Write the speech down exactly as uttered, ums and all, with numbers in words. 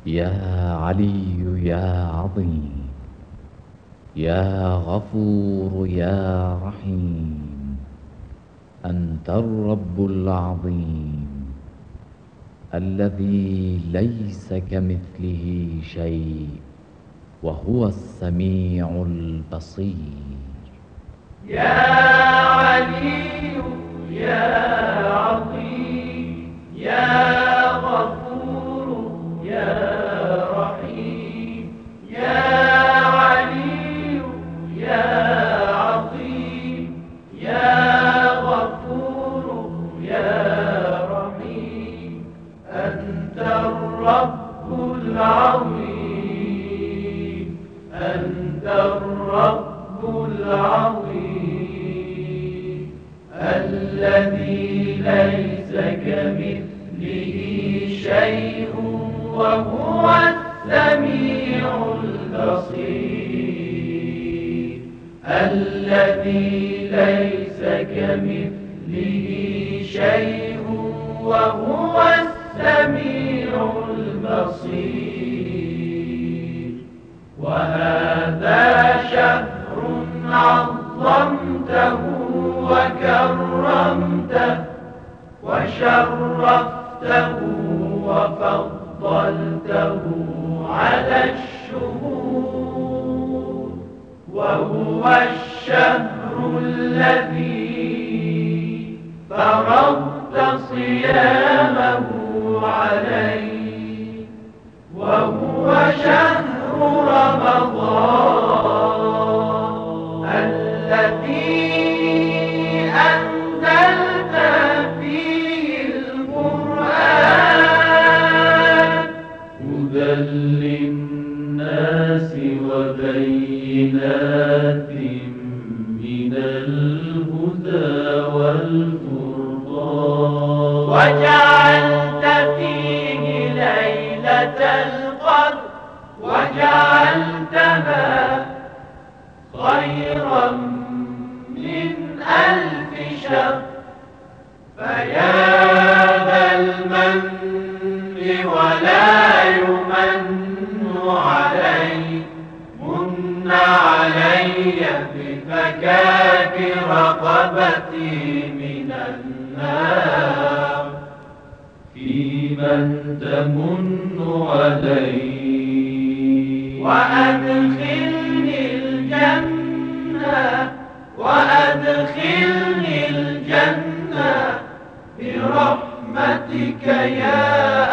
يا علي يا عظيم، يا غفور يا رحيم، أنت الرب العظيم الذي ليس كمثله شيء، وهو السميع البصير. يا علي يا عظيم، يا غفور يا رحيم، يا علي يا عظيم، يا غفور يا رحيم، أنت الرب العظيم، أنت الرب العظيم الذي ليس كمثله شيء، وهو السميع البصير. الذي ليس كمثله شيء، وهو السميع البصير. وهذا شهر عظمته وكرمته وشرفته وفضلته على الشهور، وهو الشهر الذي فرضت صيامه عليه، وهو شهر رمضان الذي أنزلت فيه القرآن هدى للناس وبينات من الهدى والفرقان، وجعلت فيه ليلة القدر وجعلتها خيرا من ألف شهر. فيا ذا المن ولا يمن علي، من علي بفكاك رقبتي من النار. في من تمن علي وأدخلني الجنة، وأدخلني الجنة برحمتك يا